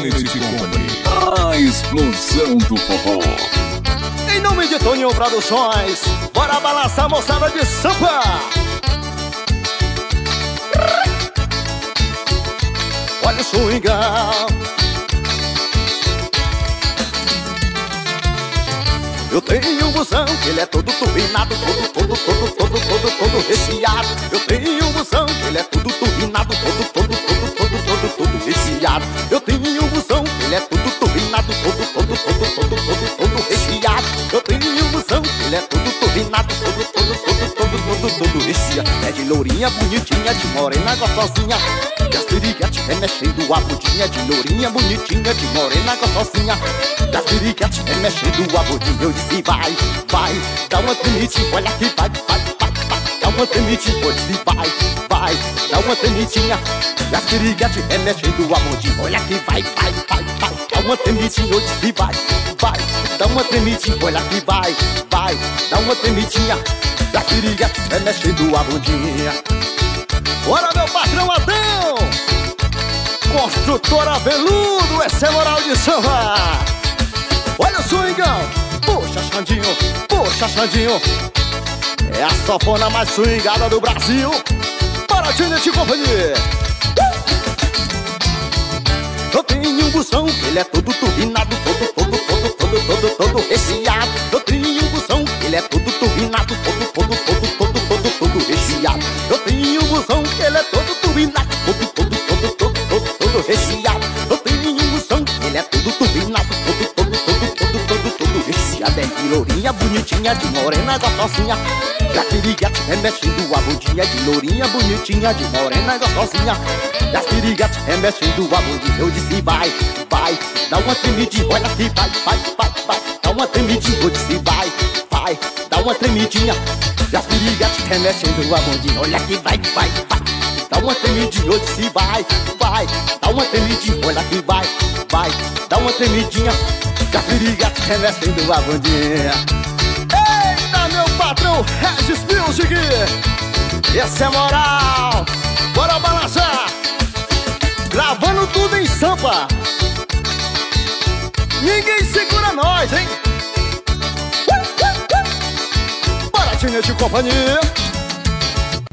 Trinity Company, a explosão do forró. Em nome de Toninho Produções, bora balançar, moçada de Sampa. Olha o swingão. Eu tenho um busão que ele é todo turbinado, todo reciado. Eu tenho um busão que ele é todo turbinado, todo reciado. Eu tenho um busão que ele é todo turbinado, todo reciado. Eu tenho um busão que ele é todo turbinado, todo reciado. É de lourinha bonitinha, de morena gostosinha, e as piriguetes remexendo a bundinha. De lourinha bonitinha, de morena gostosinha, e as piriguetes remexendo a bundinha. Eu disse vai, vai, dá uma tremidinha, olha que vai, dá uma tremidinha. Eu disse vai, dá uma tremidinha, e as piriguetes remexendo a bundinha. Olha que vai, dá uma tremidinha. Eu disse vai, dá uma tremidinha. Olha que vai, dá uma tremidinha, e as piriguetes remexendo a bundinha. Bora, meu patrão Adão, construtora Veludo, essa é moral de samba. Olha o swingão, puxa Xandinho, é a sofona mais swingada do Brasil. Bora, Trinity Company. Eu tenho um busão que ele é todo turbinado, todo reciado. Eu tenho um busão que ele é todo turbinado, todo reciado. Eu tenho um busão que ele é todo turbinado, todo reciado. Eu tenho um busão que ele é todo turbinado, todo reciado. É de lourinha bonitinha, de morena gostosinha, e as piriguetes remexendo a bundinha. De lourinha bonitinha, de morena gostosinha, e as piriguetes remexendo a bundinha. Eu disse vai, dá uma tremidinha. Olha que vai, dá uma tremidinha. Eu disse vai, dá uma tremidinha, e as piriguetes remexendo a bundinha. Olha que vai, dá uma tremidinha. Eu disse vai, dá uma tremidinha. Olha que vai, dá uma tremidinha, e as piriguetes remexendo a bundinha. Eita, meu patrão Regis Music, essa é moral. Bora balançar, gravando tudo em Sampa. Ninguém segura nós, hein? Bora, Trinity Company.